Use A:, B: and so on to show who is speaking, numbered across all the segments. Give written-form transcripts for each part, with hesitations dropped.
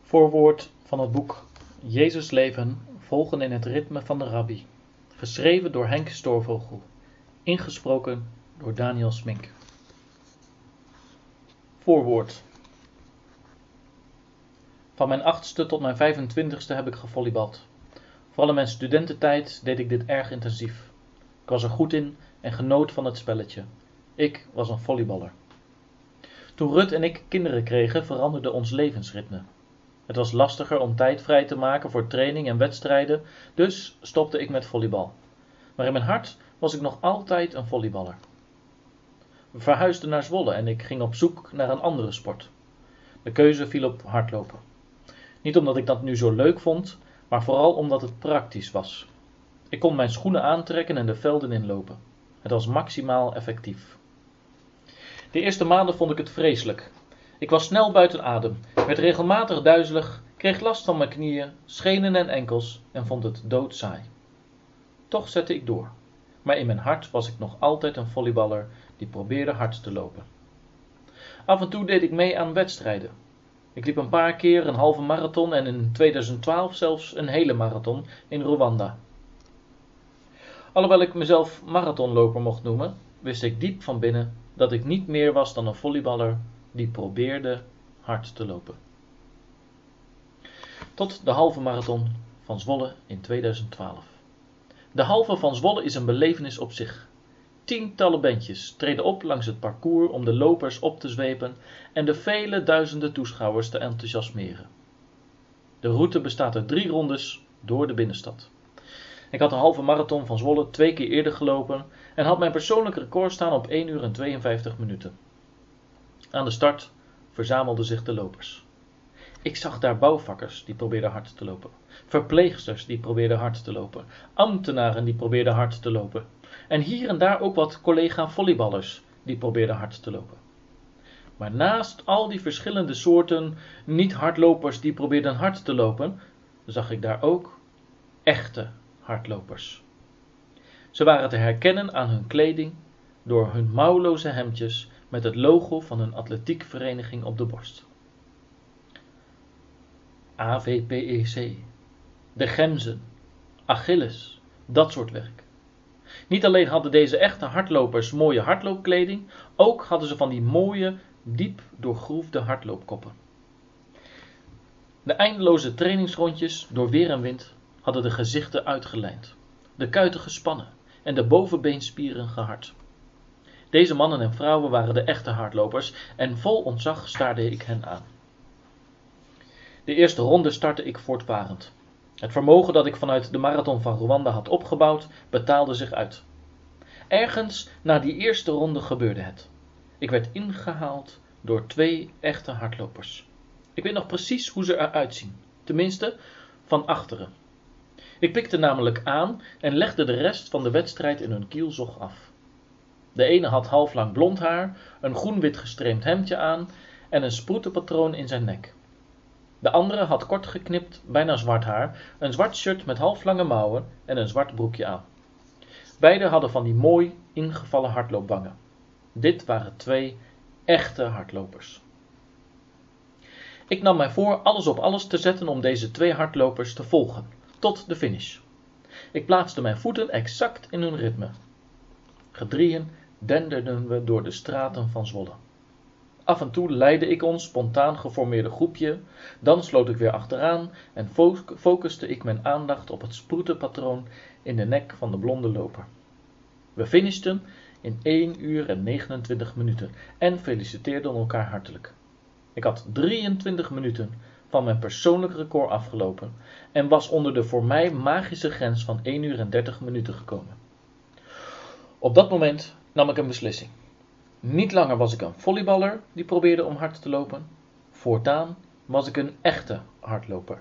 A: Voorwoord van het boek Jezus leven volgen in het ritme van de rabbi. Geschreven door Henk Stoorvogel. Ingesproken door Daniel Smink. Voorwoord. Van mijn 8e tot mijn 25e heb ik gevolleybald. Vooral in mijn studententijd deed ik dit erg intensief. Ik was er goed in en genoot van het spelletje. Ik was een volleyballer. Toen Rut en ik kinderen kregen, veranderde ons levensritme. Het was lastiger om tijd vrij te maken voor training en wedstrijden, dus stopte ik met volleybal. Maar in mijn hart was ik nog altijd een volleyballer. We verhuisden naar Zwolle en ik ging op zoek naar een andere sport. De keuze viel op hardlopen. Niet omdat ik dat nu zo leuk vond, maar vooral omdat het praktisch was. Ik kon mijn schoenen aantrekken en de velden inlopen. Het was maximaal effectief. De eerste maanden vond ik het vreselijk. Ik was snel buiten adem, werd regelmatig duizelig, kreeg last van mijn knieën, schenen en enkels en vond het doodsaai. Toch zette ik door. Maar in mijn hart was ik nog altijd een volleyballer die probeerde hard te lopen. Af en toe deed ik mee aan wedstrijden. Ik liep een paar keer een halve marathon en in 2012 zelfs een hele marathon in Rwanda. Alhoewel ik mezelf marathonloper mocht noemen, wist ik diep van binnen dat ik niet meer was dan een volleyballer die probeerde hard te lopen. Tot de halve marathon van Zwolle in 2012. De halve van Zwolle is een belevenis op zich. Tientallen bandjes treden op langs het parcours om de lopers op te zwepen en de vele duizenden toeschouwers te enthousiasmeren. De route bestaat uit 3 rondes door de binnenstad. Ik had de halve marathon van Zwolle 2 keer eerder gelopen en had mijn persoonlijk record staan op 1 uur en 52 minuten. Aan de start verzamelden zich de lopers. Ik zag daar bouwvakkers die probeerden hard te lopen, verpleegsters die probeerden hard te lopen, ambtenaren die probeerden hard te lopen en hier en daar ook wat collega-volleyballers die probeerden hard te lopen. Maar naast al die verschillende soorten niet-hardlopers die probeerden hard te lopen, zag ik daar ook echte hardlopers. Ze waren te herkennen aan hun kleding door hun mouwloze hemdjes met het logo van een atletiekvereniging op de borst. AVPEC, de Gemzen, Achilles, dat soort werk. Niet alleen hadden deze echte hardlopers mooie hardloopkleding, ook hadden ze van die mooie, diep doorgroefde hardloopkoppen. De eindeloze trainingsrondjes door weer en wind hadden de gezichten uitgelijnd, de kuiten gespannen en de bovenbeenspieren gehard. Deze mannen en vrouwen waren de echte hardlopers en vol ontzag staarde ik hen aan. De eerste ronde startte ik voortvarend. Het vermogen dat ik vanuit de marathon van Rwanda had opgebouwd, betaalde zich uit. Ergens na die eerste ronde gebeurde het. Ik werd ingehaald door 2 echte hardlopers. Ik weet nog precies hoe ze eruit zien, tenminste van achteren. Ik pikte namelijk aan en legde de rest van de wedstrijd in hun kielzog af. De ene had halflang blond haar, een groen-wit gestreemd hemdje aan en een sproetenpatroon in zijn nek. De andere had kort geknipt, bijna zwart haar, een zwart shirt met halflange mouwen en een zwart broekje aan. Beide hadden van die mooi ingevallen hardloopwangen. Dit waren 2 echte hardlopers. Ik nam mij voor alles op alles te zetten om deze 2 hardlopers te volgen, tot de finish. Ik plaatste mijn voeten exact in hun ritme. Gedrieën denderden we door de straten van Zwolle. Af en toe leidde ik ons spontaan geformeerde groepje, dan sloot ik weer achteraan en focuste ik mijn aandacht op het sproetenpatroon in de nek van de blonde loper. We finishten in 1 uur en 29 minuten en feliciteerden elkaar hartelijk. Ik had 23 minuten van mijn persoonlijk record afgelopen en was onder de voor mij magische grens van 1 uur en 30 minuten gekomen. Op dat moment nam ik een beslissing. Niet langer was ik een volleyballer die probeerde om hard te lopen. Voortaan was ik een echte hardloper.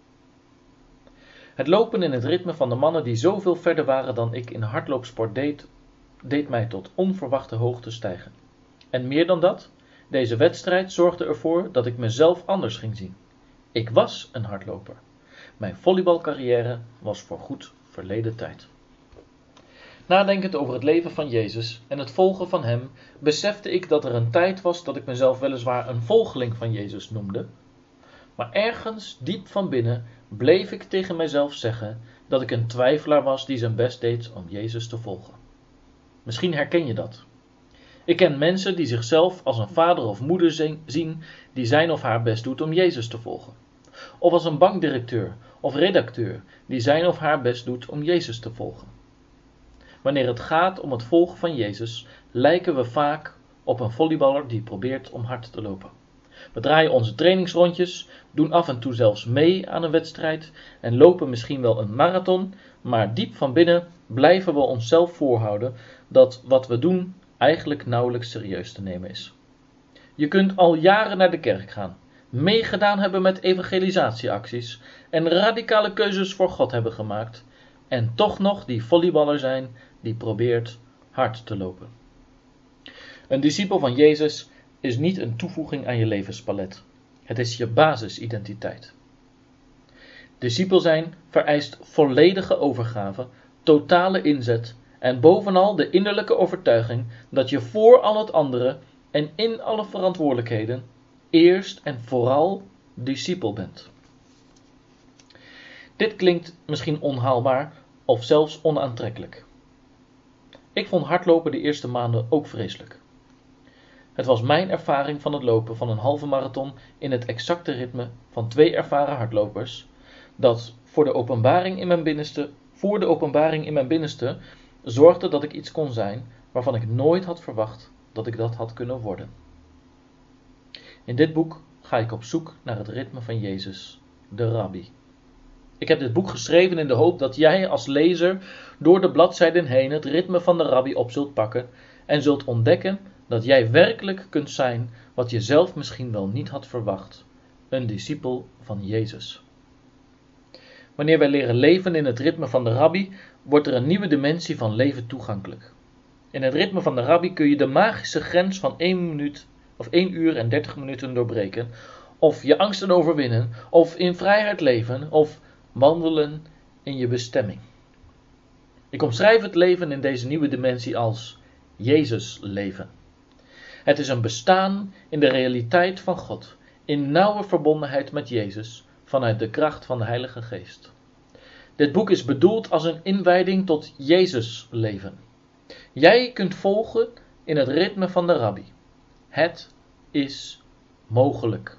A: Het lopen in het ritme van de mannen die zoveel verder waren dan ik in hardloopsport deed mij tot onverwachte hoogte stijgen. En meer dan dat, deze wedstrijd zorgde ervoor dat ik mezelf anders ging zien. Ik was een hardloper. Mijn volleybalcarrière was voorgoed verleden tijd. Nadenkend over het leven van Jezus en het volgen van hem, besefte ik dat er een tijd was dat ik mezelf weliswaar een volgeling van Jezus noemde, Maar ergens diep van binnen bleef ik tegen mijzelf zeggen dat ik een twijfelaar was die zijn best deed om Jezus te volgen. Misschien herken je dat. Ik ken mensen die zichzelf als een vader of moeder zien die zijn of haar best doet om Jezus te volgen. Of als een bankdirecteur of redacteur die zijn of haar best doet om Jezus te volgen. Wanneer het gaat om het volgen van Jezus, lijken we vaak op een volleyballer die probeert om hard te lopen. We draaien onze trainingsrondjes, doen af en toe zelfs mee aan een wedstrijd en lopen misschien wel een marathon, maar diep van binnen blijven we onszelf voorhouden dat wat we doen eigenlijk nauwelijks serieus te nemen is. Je kunt al jaren naar de kerk gaan, meegedaan hebben met evangelisatieacties en radicale keuzes voor God hebben gemaakt en toch nog die volleyballer zijn die probeert hard te lopen. Een discipel van Jezus is niet een toevoeging aan je levenspalet. Het is je basisidentiteit. Discipel zijn vereist volledige overgave, totale inzet en bovenal de innerlijke overtuiging dat je voor al het andere en in alle verantwoordelijkheden eerst en vooral discipel bent. Dit klinkt misschien onhaalbaar of zelfs onaantrekkelijk. Ik vond hardlopen de eerste maanden ook vreselijk. Het was mijn ervaring van het lopen van een halve marathon in het exacte ritme van 2 ervaren hardlopers, dat voor de openbaring in mijn binnenste zorgde dat ik iets kon zijn waarvan ik nooit had verwacht dat ik dat had kunnen worden. In dit boek ga ik op zoek naar het ritme van Jezus, de Rabbi. Ik heb dit boek geschreven in de hoop dat jij als lezer door de bladzijden heen het ritme van de Rabbi op zult pakken en zult ontdekken dat jij werkelijk kunt zijn wat je zelf misschien wel niet had verwacht, een discipel van Jezus. Wanneer wij leren leven in het ritme van de Rabbi, wordt er een nieuwe dimensie van leven toegankelijk. In het ritme van de Rabbi kun je de magische grens van 1 uur en 30 minuten doorbreken, of je angsten overwinnen, of in vrijheid leven, of wandelen in je bestemming. Ik omschrijf het leven in deze nieuwe dimensie als Jezus leven. Het is een bestaan in de realiteit van God, in nauwe verbondenheid met Jezus, vanuit de kracht van de Heilige Geest. Dit boek is bedoeld als een inwijding tot Jezus leven. Jij kunt volgen in het ritme van de Rabbi. Het is mogelijk.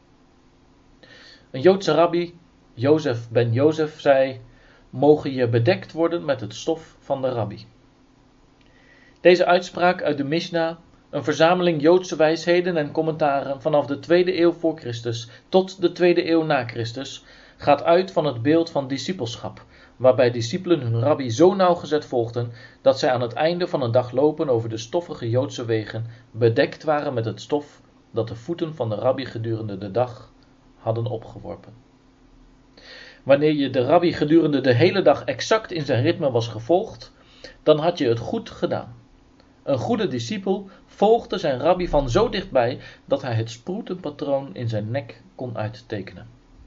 A: Een Joodse rabbi, Jozef ben Jozef, zei: mogen je bedekt worden met het stof van de Rabbi. Deze uitspraak uit de Mishnah, een verzameling Joodse wijsheden en commentaren vanaf de 2e eeuw voor Christus tot de 2e eeuw na Christus, gaat uit van het beeld van discipelschap, waarbij discipelen hun rabbi zo nauwgezet volgden dat zij aan het einde van een dag lopen over de stoffige Joodse wegen bedekt waren met het stof dat de voeten van de rabbi gedurende de dag hadden opgeworpen. Wanneer je de rabbi gedurende de hele dag exact in zijn ritme was gevolgd, dan had je het goed gedaan. Een goede discipel volgde zijn rabbi van zo dichtbij dat hij het sproetenpatroon in zijn nek kon uittekenen.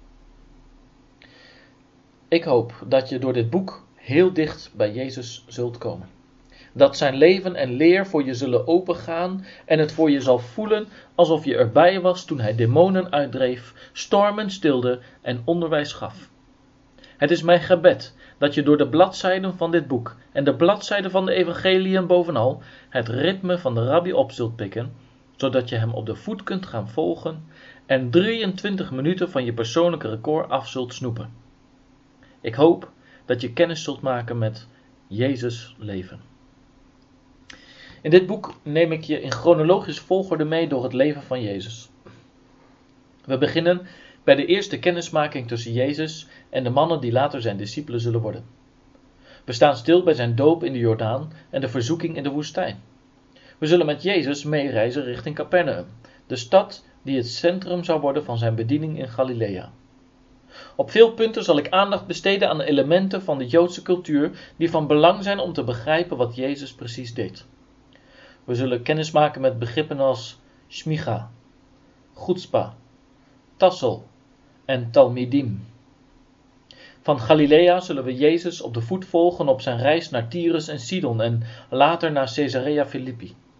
A: Ik hoop dat je door dit boek heel dicht bij Jezus zult komen. Dat zijn leven en leer voor je zullen opengaan en het voor je zal voelen alsof je erbij was toen hij demonen uitdreef, stormen stilde en onderwijs gaf. Het is mijn gebed dat je door de bladzijden van dit boek en de bladzijden van de evangeliën bovenal het ritme van de Rabbi op zult pikken, zodat je hem op de voet kunt gaan volgen en 23 minuten van je persoonlijke record af zult snoepen. Ik hoop dat je kennis zult maken met Jezus leven. In dit boek neem ik je in chronologische volgorde mee door het leven van Jezus. We beginnen bij de eerste kennismaking tussen Jezus en de mannen die later zijn discipelen zullen worden. We staan stil bij zijn doop in de Jordaan en de verzoeking in de woestijn. We zullen met Jezus meereizen richting Capernaum, de stad die het centrum zou worden van zijn bediening in Galilea. Op veel punten zal ik aandacht besteden aan de elementen van de Joodse cultuur die van belang zijn om te begrijpen wat Jezus precies deed. We zullen kennismaken met begrippen als shmicha, chutzpa, tassel en talmidim. Van Galilea zullen we Jezus op de voet volgen op zijn reis naar Tyrus en Sidon en later naar Caesarea Philippi.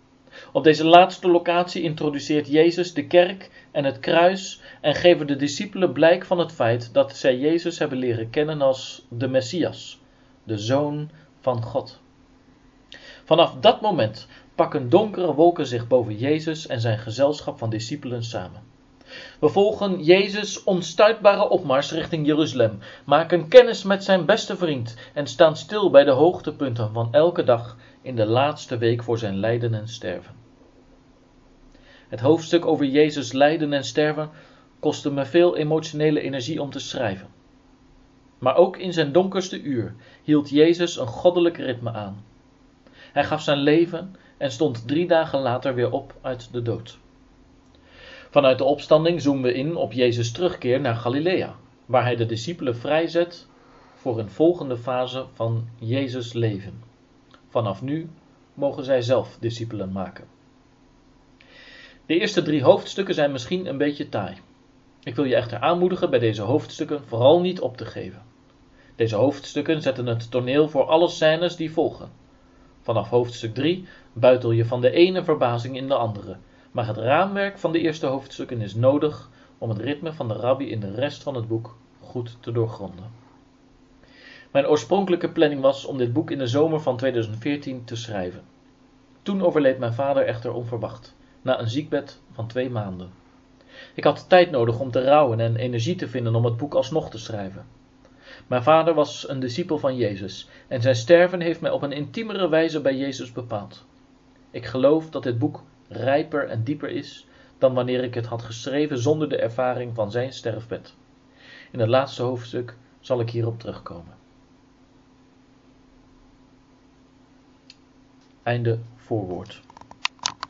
A: Op deze laatste locatie introduceert Jezus de kerk en het kruis en geven de discipelen blijk van het feit dat zij Jezus hebben leren kennen als de Messias, de Zoon van God. Vanaf dat moment pakken donkere wolken zich boven Jezus en zijn gezelschap van discipelen samen. We volgen Jezus' onstuitbare opmars richting Jeruzalem, maken kennis met zijn beste vriend en staan stil bij de hoogtepunten van elke dag in de laatste week voor zijn lijden en sterven. Het hoofdstuk over Jezus' lijden en sterven kostte me veel emotionele energie om te schrijven. Maar ook in zijn donkerste uur hield Jezus een goddelijk ritme aan. Hij gaf zijn leven en stond 3 dagen later weer op uit de dood. Vanuit de opstanding zoomen we in op Jezus' terugkeer naar Galilea, waar hij de discipelen vrijzet voor een volgende fase van Jezus' leven. Vanaf nu mogen zij zelf discipelen maken. De eerste 3 hoofdstukken zijn misschien een beetje taai. Ik wil je echter aanmoedigen bij deze hoofdstukken vooral niet op te geven. Deze hoofdstukken zetten het toneel voor alle scènes die volgen. Vanaf hoofdstuk 3 buitel je van de ene verbazing in de andere, maar het raamwerk van de eerste hoofdstukken is nodig om het ritme van de rabbi in de rest van het boek goed te doorgronden. Mijn oorspronkelijke planning was om dit boek in de zomer van 2014 te schrijven. Toen overleed mijn vader echter onverwacht, na een ziekbed van 2 maanden. Ik had tijd nodig om te rouwen en energie te vinden om het boek alsnog te schrijven. Mijn vader was een discipel van Jezus en zijn sterven heeft mij op een intiemere wijze bij Jezus bepaald. Ik geloof dat dit boek rijper en dieper is dan wanneer ik het had geschreven zonder de ervaring van zijn sterfbed. In het laatste hoofdstuk zal ik hierop terugkomen. Einde voorwoord.